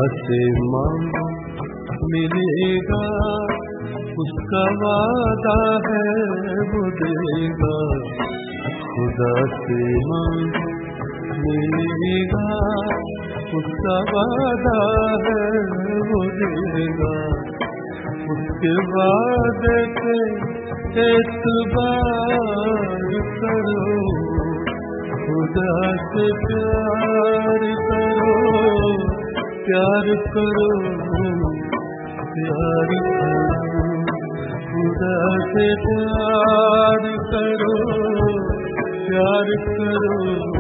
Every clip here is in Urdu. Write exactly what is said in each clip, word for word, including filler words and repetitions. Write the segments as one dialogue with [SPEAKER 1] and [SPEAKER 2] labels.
[SPEAKER 1] سے مانگو ملے گا، اس کا وعدہ ہے وہ دے گا. خدا سے مانگو ملے گا، اس کا وعدہ ہے وہ دے گا. اس کے وعدے پہ اعتبار کرو، خدا سے پیار کرو، پیار کرو، پیار کرو. خدا سے پیار کرو، پیار کرو،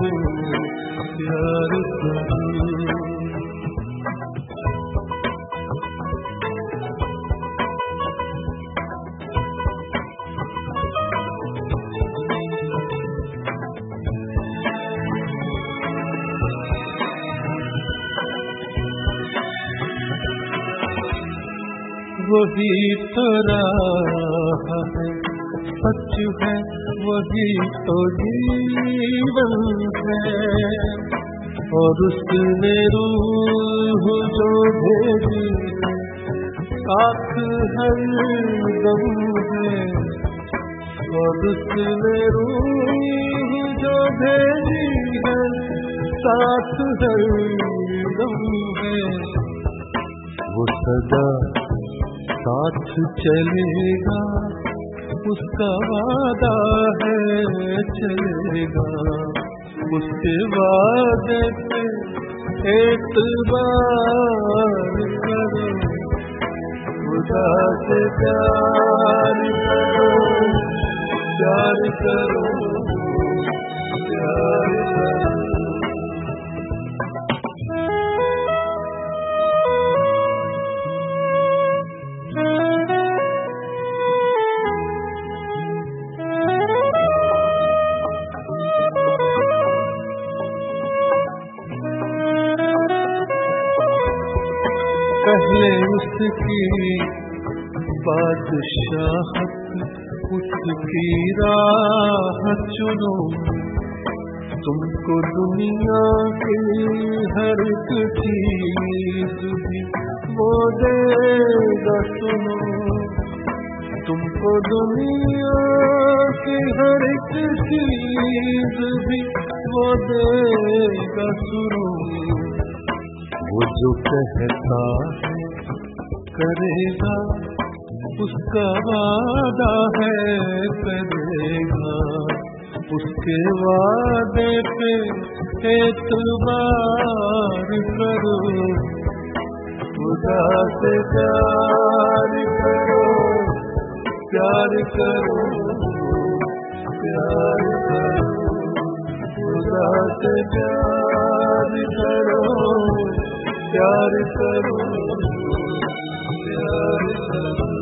[SPEAKER 1] پیار کرو. وہی تو راہ ہے، سچ ہے، وہی تو جیون ہے. اور اس نے روح جو بھیجی ساتھ ہر دم ہے. اور اس نے روح جو بھیجی ہے ساتھ ہر دم ہے. وہ سدا ساتھ چلے گا، اس کا وعدہ ہے چلے گا. اس کے وعدے پہ اعتبار کرو، خدا سے پیار کرو، پیار کرو، پیار کرو. پہلے اس کی بادشاہت، اس کی راہ چنو. تم کو دنیا کی ہر ایک چیز بھی وہ دے گا سنو. تم کو دنیا کی ہر ایک چیز بھی وہ دے گا سنو. وہ جو کہتا ہے کرے گا، اس کا وعدہ ہے کرے گا. اس کے وعدے پہ اعتبار کرو، خدا سے پیار کرو، پیار کرو، پیار کرو. خدا سے پیار کرو، پیار کرو، پیار کرو.